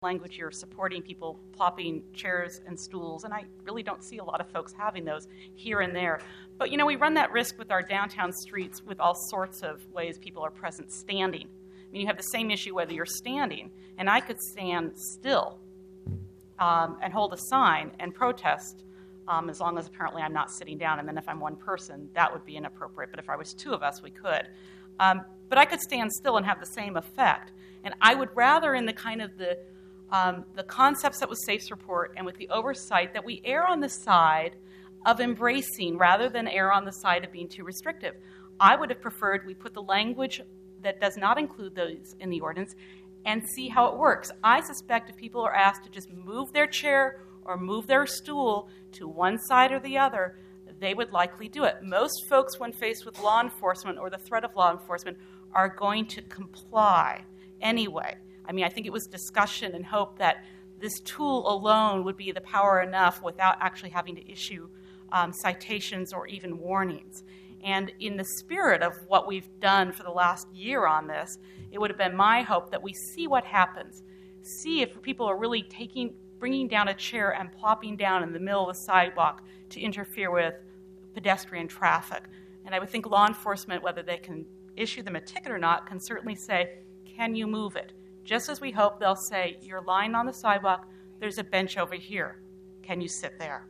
language, you're supporting people plopping chairs and stools, and I really don't see a lot of folks having those here and there. But, we run that risk with our downtown streets with all sorts of ways people are present standing. You have the same issue whether you're standing, and I could stand still and hold a sign and protest as long as apparently I'm not sitting down, and then if I'm one person, that would be inappropriate. But if I was two of us, we could. But I could stand still and have the same effect. And I would rather, in the kind of the concepts that was SAFE's report and with the oversight, that we err on the side of embracing rather than err on the side of being too restrictive. I would have preferred we put the language that does not include those in the ordinance and see how it works. I suspect if people are asked to just move their chair or move their stool to one side or the other, they would likely do it. Most folks, when faced with law enforcement or the threat of law enforcement, are going to comply anyway. I think it was discussion and hope that this tool alone would be the power enough without actually having to issue citations or even warnings. And in the spirit of what we've done for the last year on this, it would have been my hope that we see what happens. See if people are really bringing down a chair and plopping down in the middle of the sidewalk to interfere with pedestrian traffic. And I would think law enforcement, whether they can issue them a ticket or not, can certainly say, can you move it? Just as we hope they'll say, you're lying on the sidewalk, there's a bench over here. Can you sit there?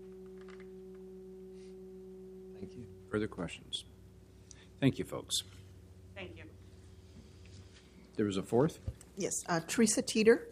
Thank you. Further questions? Thank you, folks. Thank you. There was a fourth? Yes, Teresa Teeter.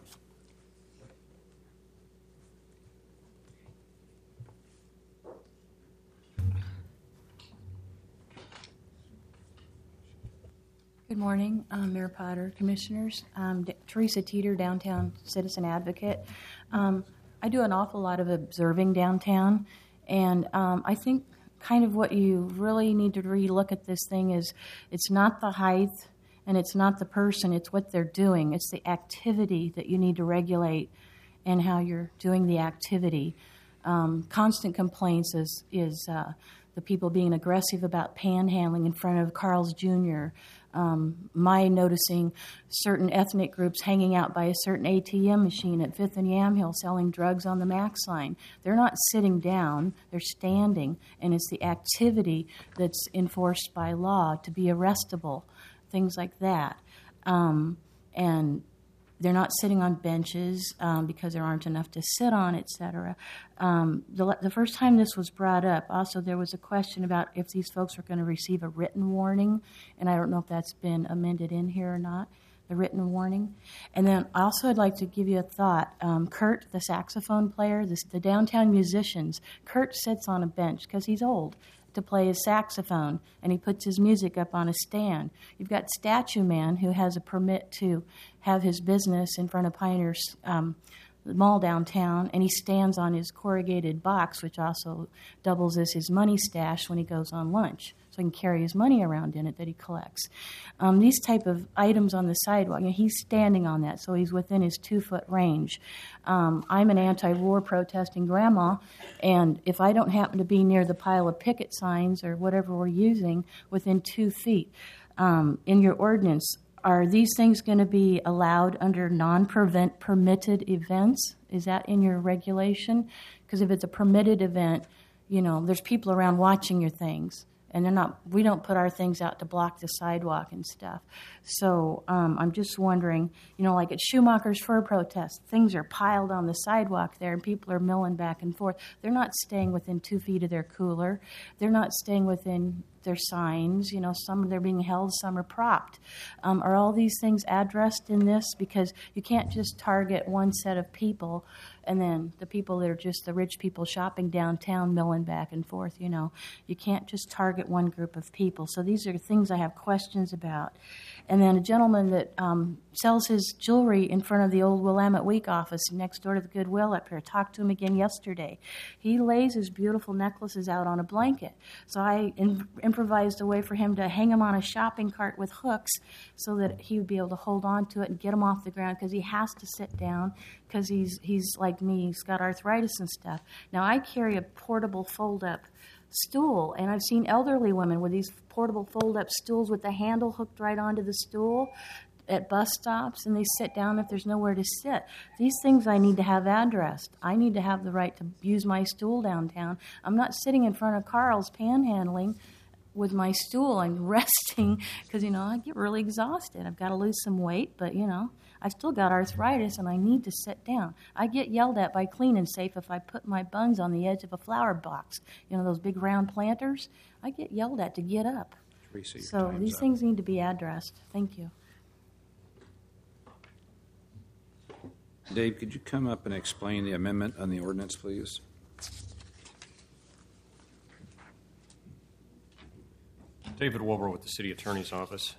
Good morning, Mayor Potter, Commissioners. Teresa Teeter, Downtown Citizen Advocate. I do an awful lot of observing downtown, and I think kind of what you really need to relook at this thing is it's not the height and it's not the person, it's what they're doing. It's the activity that you need to regulate and how you're doing the activity. Constant complaints is the people being aggressive about panhandling in front of Carl's Jr., my noticing certain ethnic groups hanging out by a certain ATM machine at 5th and Yamhill selling drugs on the Mac sign. They're not sitting down, they're standing, and it's the activity that's enforced by law to be arrestable, things like that. And they're not sitting on benches because there aren't enough to sit on, et cetera. The first time this was brought up, also there was a question about if these folks were going to receive a written warning, and I don't know if that's been amended in here or not, the written warning. And then also I'd like to give you a thought. Kurt, the saxophone player, the downtown musicians, Kurt sits on a bench because he's old to play his saxophone, and he puts his music up on a stand. You've got Statue Man, who has a permit to have his business in front of Pioneer's Mall downtown, and he stands on his corrugated box, which also doubles as his money stash when he goes on lunch, so he can carry his money around in it that he collects. These type of items on the sidewalk, he's standing on that, so he's within his 2-foot range. I'm an anti-war protesting grandma, and if I don't happen to be near the pile of picket signs or whatever we're using within 2 feet, in your ordinance, are these things going to be allowed under non-permitted events? Is that in your regulation? Because if it's a permitted event, there's people around watching your things. And we don't put our things out to block the sidewalk and stuff. So I'm just wondering, like at Schumacher's Fur Protest, things are piled on the sidewalk there and people are milling back and forth. They're not staying within 2 feet of their cooler. They're not staying within their signs. Some they're being held, some are propped. Are all these things addressed in this? Because you can't just target one set of people and then the people that are just the rich people shopping downtown, milling back and forth, You can't just target one group of people. So these are things I have questions about. And then a gentleman that sells his jewelry in front of the old Willamette Week office next door to the Goodwill up here. Talked to him again yesterday. He lays his beautiful necklaces out on a blanket. So I improvised a way for him to hang them on a shopping cart with hooks so that he would be able to hold on to it and get them off the ground because he has to sit down because he's like me. He's got arthritis and stuff. Now, I carry a portable fold-up stool, and I've seen elderly women with these portable fold-up stools with the handle hooked right onto the stool. at bus stops and they sit down if there's nowhere to sit. These things I need to have addressed. I need to have the right to use my stool downtown. I'm not sitting in front of Carl's panhandling with my stool. I'm resting because, I get really exhausted. I've got to lose some weight, but, I've still got arthritis and I need to sit down. I get yelled at by Clean and Safe if I put my buns on the edge of a flower box. Those big round planters. I get yelled at to get up. Teresa, your So time's these up. things need to be addressed. Thank you. Dave, could you come up and explain the amendment on the ordinance, please? David Wilbur with the City Attorney's Office.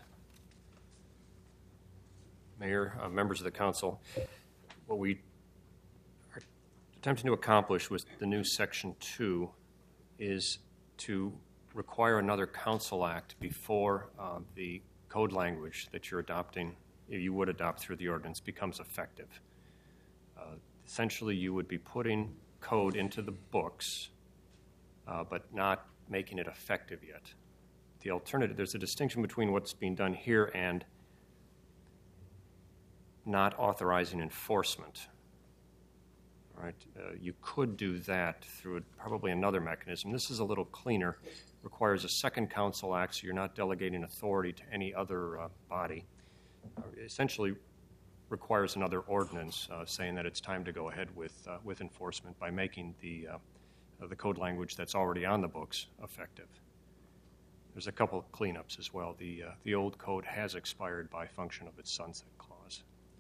Mayor, members of the council, what we are attempting to accomplish with the new Section 2 is to require another council act before the code language that you're adopting, you would adopt through the ordinance, becomes effective. Essentially, you would be putting code into the books, but not making it effective yet. The alternative, there's a distinction between what's being done here and not authorizing enforcement. All right? You could do that through probably another mechanism. This is a little cleaner, requires a second council act, so you're not delegating authority to any other body. Essentially requires another ordinance saying that it's time to go ahead with enforcement by making the code language that's already on the books effective. There's a couple of cleanups as well. The old code has expired by function of its sunset clause.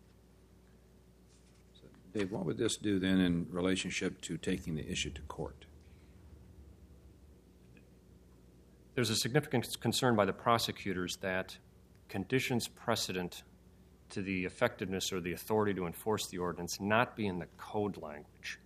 Dave, what would this do then in relationship to taking the issue to court? There's a significant concern by the prosecutors that conditions precedent to the effectiveness or the authority to enforce the ordinance not be in the code language.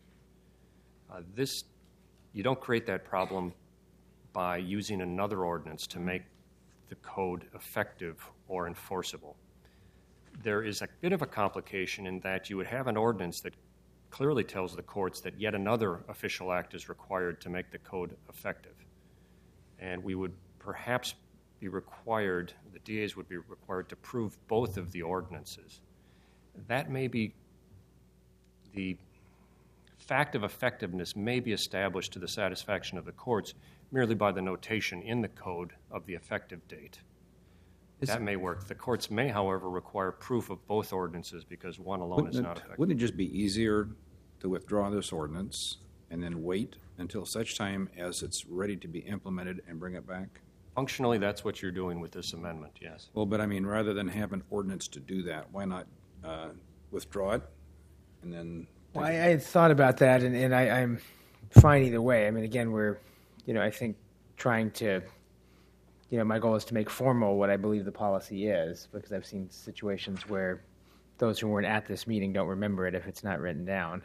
You don't create that problem by using another ordinance to make the code effective or enforceable. There is a bit of a complication in that you would have an ordinance that clearly tells the courts that yet another official act is required to make the code effective. And we would perhaps be required, the DAs would be required to prove both of the ordinances. That may be, the fact of effectiveness may be established to the satisfaction of the courts merely by the notation in the code of the effective date. That may work. The courts may, however, require proof of both ordinances because one alone is not effective. Wouldn't it just be easier to withdraw this ordinance and then wait until such time as it's ready to be implemented and bring it back? Functionally, that's what you're doing with this amendment, yes. Well, but I mean, rather than have an ordinance to do that, why not withdraw it and then... Well, I had thought about that, and I'm fine either way. I mean, again, we're, I think trying to, my goal is to make formal what I believe the policy is, because I've seen situations where those who weren't at this meeting don't remember it if it's not written down.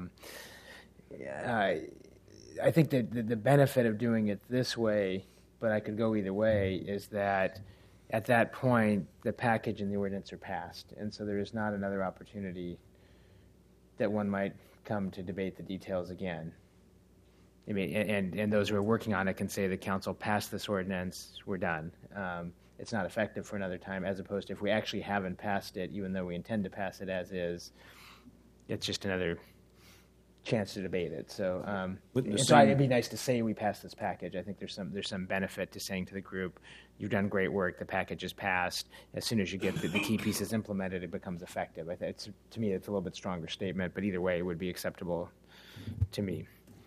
I think that the benefit of doing it this way, but I could go either way, is that at that point, the package and the ordinance are passed, and so there is not another opportunity that one might come to debate the details again. I mean, and those who are working on it can say the council passed this ordinance, we're done. It's not effective for another time, as opposed to if we actually haven't passed it, even though we intend to pass it as is, it's just another chance to debate it. So, it'd be nice to say we passed this package. I think there's some benefit to saying to the group, you've done great work, the package is passed. As soon as you get the key pieces implemented, it becomes effective. To me, it's a little bit stronger statement, but either way, it would be acceptable to me.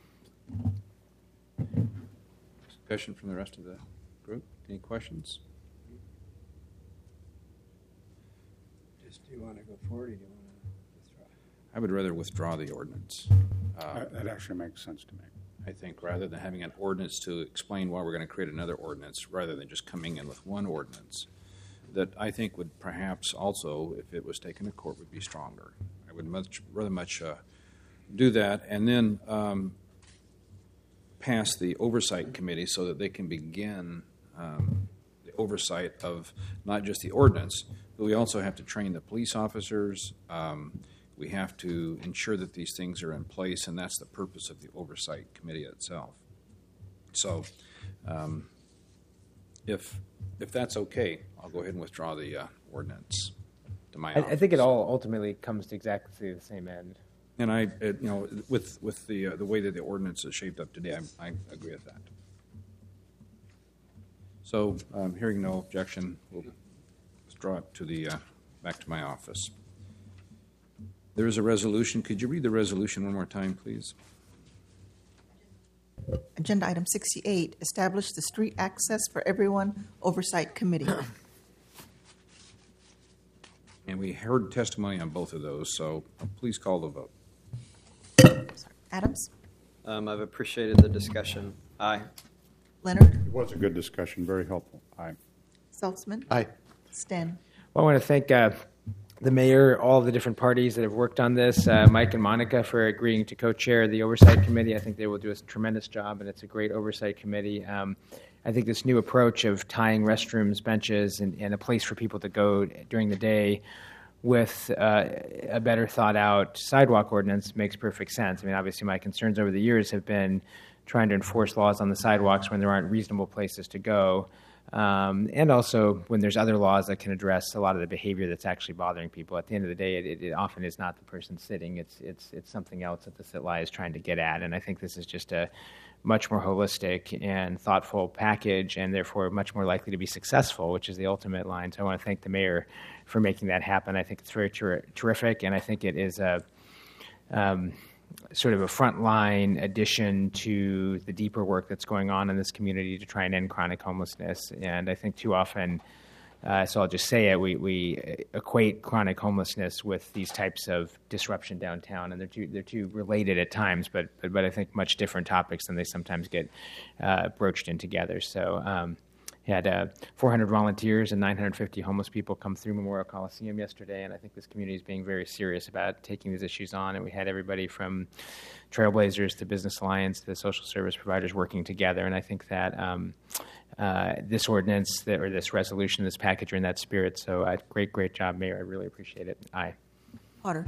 Discussion from the rest of the group? Any questions? Do you want to go forward or do you want to withdraw? I would rather withdraw the ordinance. That actually makes sense to me. I think rather than having an ordinance to explain why we're going to create another ordinance, rather than just coming in with one ordinance, that I think would perhaps also, if it was taken to court, would be stronger. I would rather much do that and then pass the oversight committee so that they can begin the oversight of not just the ordinance, but we also have to train the police officers. We have to ensure that these things are in place, and that's the purpose of the oversight committee itself. So if that's okay, I'll go ahead and withdraw the ordinance. to my I office. think it all ultimately comes to exactly the same end. And with the way that the ordinance is shaped up today, I agree with that. So, hearing no objection, we'll draw it to the back to my office. There is a resolution. Could you read the resolution one more time, please? Agenda item 68, establish the Street Access for Everyone Oversight Committee. And we heard testimony on both of those, so please call the vote. Adams? I've appreciated the discussion. Aye. Leonard? It was a good discussion, very helpful. Aye. Saltzman? Aye. Stan? Well, I want to thank the mayor, all the different parties that have worked on this, Mike and Monica for agreeing to co-chair the oversight committee. I think they will do a tremendous job, and it's a great oversight committee. I think this new approach of tying restrooms, benches, and a place for people to go during the day with a better thought-out sidewalk ordinance makes perfect sense. I mean, obviously my concerns over the years have been trying to enforce laws on the sidewalks when there aren't reasonable places to go. And also when there's other laws that can address a lot of the behavior that's actually bothering people. At the end of the day, it often is not the person sitting. It's something else that the sit lie is trying to get at. And I think this is just a much more holistic and thoughtful package, and therefore much more likely to be successful, which is the ultimate line. So I want to thank the mayor for making that happen. I think it's very terrific, and I think it is a sort of a frontline addition to the deeper work that's going on in this community to try and end chronic homelessness. And I think too often, so I'll just say it, we equate chronic homelessness with these types of disruption downtown, and they're too related at times, but I think much different topics than they sometimes get broached in together. So had 400 volunteers and 950 homeless people come through Memorial Coliseum yesterday, and I think this community is being very serious about taking these issues on. And we had everybody from Trailblazers to Business Alliance to the social service providers working together. And I think that this ordinance or this resolution, this package are in that spirit. So great job, Mayor. I really appreciate it. Aye. Potter?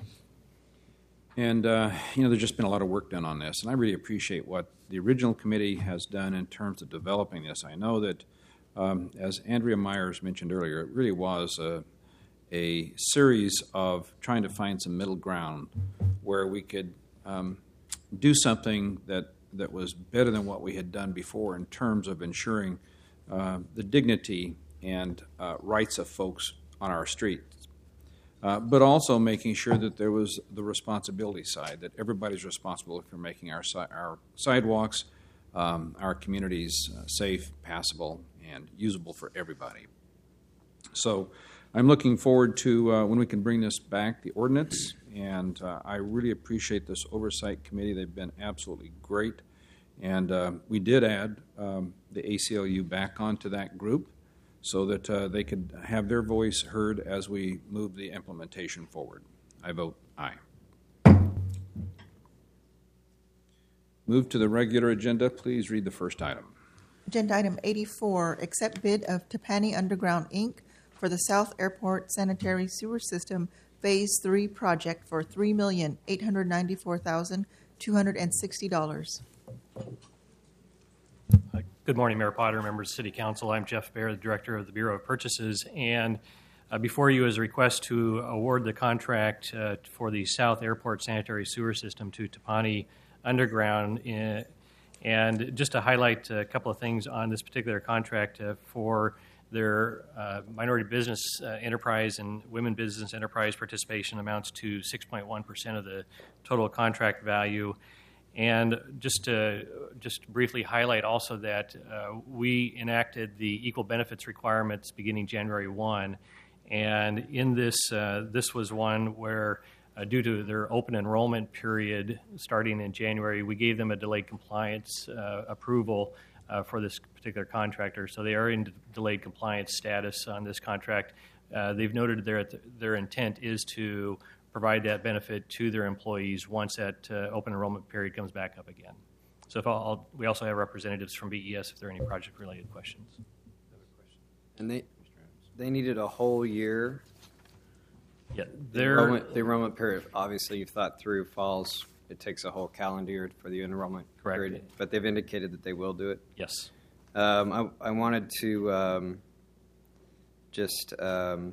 And, there's just been a lot of work done on this, and I really appreciate what the original committee has done in terms of developing this. I know that, as Andrea Myers mentioned earlier, it really was a series of trying to find some middle ground where we could do something that was better than what we had done before in terms of ensuring the dignity and rights of folks on our streets. But also making sure that there was the responsibility side, that everybody's responsible for making our sidewalks, our communities safe, passable, and usable for everybody. So I'm looking forward to when we can bring this back, the ordinance, and I really appreciate this oversight committee. They've been absolutely great. And we did add the ACLU back onto that group, so that they could have their voice heard as we move the implementation forward. I vote aye. Move to the regular agenda. Please read the first item. Agenda item 84, accept bid of Tepani Underground, Inc. for the South Airport Sanitary Sewer System Phase 3 project for $3,894,260. Good morning, Mayor Potter, members of City Council. I'm Jeff Baer, the Director of the Bureau of Purchases, and before you is a request to award the contract for the South Airport Sanitary Sewer System to Tepani Underground. And just to highlight a couple of things on this particular contract for their minority business enterprise and women business enterprise participation amounts to 6.1% of the total contract value. And just to briefly highlight also that we enacted the equal benefits requirements beginning January 1, and in this was one where due to their open enrollment period starting in January, we gave them a delayed compliance approval for this particular contractor. So they are in delayed compliance status on this contract. They've noted their intent is to provide that benefit to their employees once that open enrollment period comes back up again. So we also have representatives from BES if there are any project-related questions. And they needed a whole year. Yeah, The enrollment period, obviously, you've thought through falls. It takes a whole calendar year for the enrollment period. Correct. But they've indicated that they will do it. Yes. I wanted to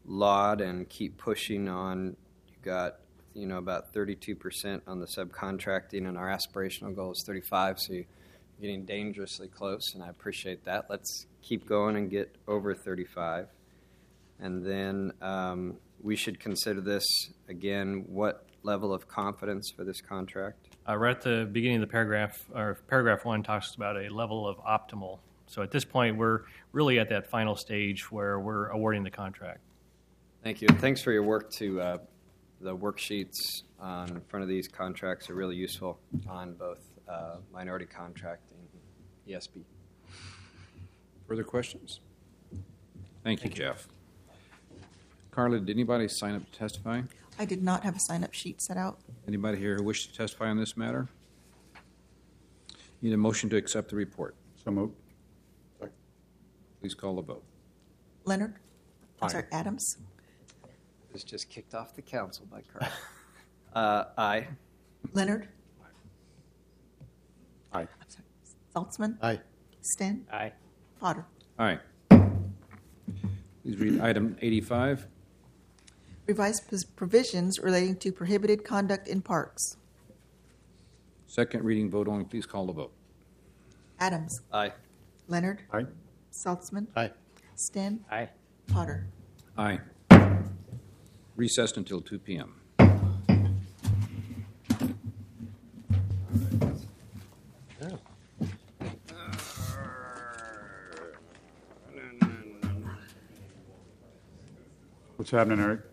laud and keep pushing on. You got, about 32% on the subcontracting, and our aspirational goal is 35, so you're getting dangerously close, and I appreciate that. Let's keep going and get over 35. And then we should consider this, again, what level of confidence for this contract? Right at the beginning of the paragraph, or paragraph 1 talks about a level of optimal. So at this point, we're really at that final stage where we're awarding the contract. Thank you. Thanks for your work to the worksheets in front of these contracts are really useful on both minority contract and ESB. Further questions? Thank you, Jeff. Carla, did anybody sign up to testify? I did not have a sign-up sheet set out. Anybody here who wishes to testify on this matter? Need a motion to accept the report. So moved. Please call the vote. Leonard? I'm Aye. sorry, Adams? It was just kicked off the council by Carl. Aye. Leonard? Aye. I'm sorry, Saltzman? Aye. Sten? Aye. Potter? Aye. Please read item 85. Revised provisions relating to prohibited conduct in parks. Second reading vote only. Please call the vote. Adams? Aye. Leonard? Aye. Saltzman? Aye. Sten? Aye. Potter? Aye. Recessed until 2 p.m. What's happening, Eric?